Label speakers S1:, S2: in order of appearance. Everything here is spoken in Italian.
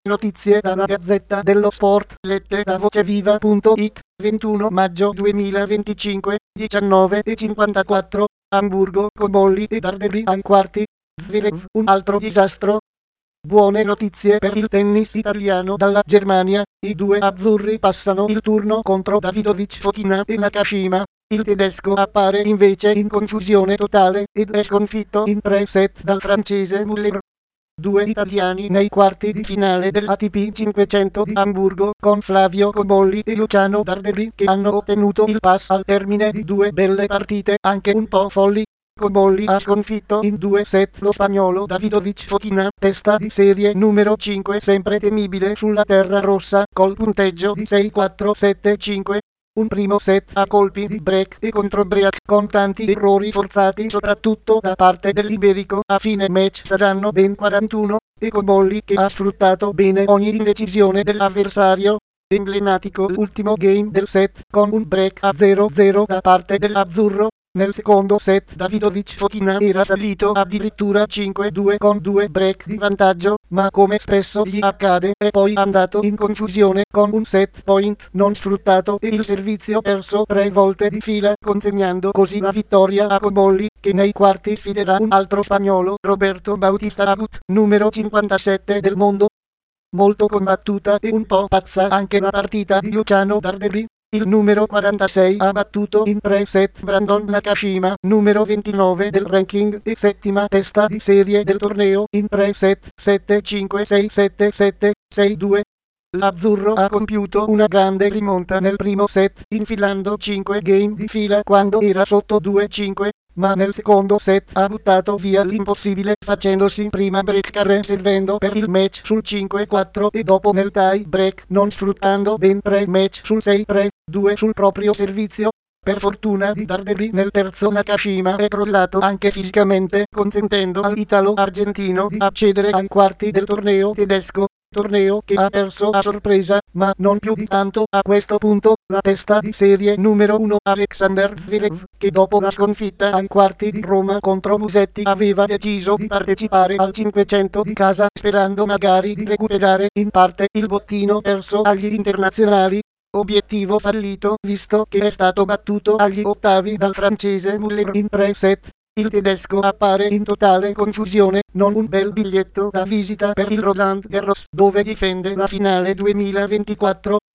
S1: Notizie dalla Gazzetta dello Sport, lette da voceviva.it, 21 maggio 2025, 19:54, Amburgo, Cobolli e Darderi ai quarti, Zverev, un altro disastro. Buone notizie per il tennis italiano dalla Germania, i due azzurri passano il turno contro Davidovic Fokina e Nakashima. Il tedesco appare invece in confusione totale ed è sconfitto in 3 set dal francese Muller. Due italiani nei quarti di finale dell'ATP 500 di Amburgo con Flavio Cobolli e Luciano Darderi che hanno ottenuto il pass al termine di due belle partite anche un po' folli. Cobolli ha sconfitto in 2 set lo spagnolo Davidovic Fokina, testa di serie numero 5 sempre temibile sulla terra rossa col punteggio di 6-4-7-5. Un primo set a colpi di break e controbreak con tanti errori forzati soprattutto da parte dell'iberico. A fine match saranno ben 41, e Cobolli che ha sfruttato bene ogni indecisione dell'avversario. Emblematico l'ultimo game del set con un break a 0-0 da parte dell'azzurro. Nel secondo set Davidovic Fokina era salito addirittura 5-2 con 2 break di vantaggio, ma come spesso gli accade è poi andato in confusione con un set point non sfruttato e il servizio perso 3 volte di fila, consegnando così la vittoria a Cobolli, che nei quarti sfiderà un altro spagnolo, Roberto Bautista Agut, numero 57 del mondo. Molto combattuta e un po' pazza anche la partita di Luciano Darderi. Il numero 46 ha battuto in 3 set Brandon Nakashima, numero 29 del ranking e settima testa di serie del torneo, in 3 set 7-5-6-7-7-6-2. L'azzurro ha compiuto una grande rimonta nel primo set, infilando 5 game di fila quando era sotto 2-5, ma nel secondo set ha buttato via l'impossibile facendosi prima breakare servendo per il match sul 5-4 e dopo nel tie break non sfruttando ben 3 match sul 6-3, 2 sul proprio servizio. Per fortuna di Darderi nel terzo Nakashima è crollato anche fisicamente, consentendo all'italo-argentino di accedere ai quarti del torneo tedesco. Torneo che ha perso a sorpresa, ma non più di tanto a questo punto, la testa di serie numero 1 Alexander Zverev, che dopo la sconfitta ai quarti di Roma contro Musetti aveva deciso di partecipare al 500 di casa sperando magari di recuperare in parte il bottino perso agli internazionali. Obiettivo fallito visto che è stato battuto agli ottavi dal francese Muller in 3 set. Il tedesco appare in totale confusione, non un bel biglietto da visita per il Roland Garros dove difende la finale 2024.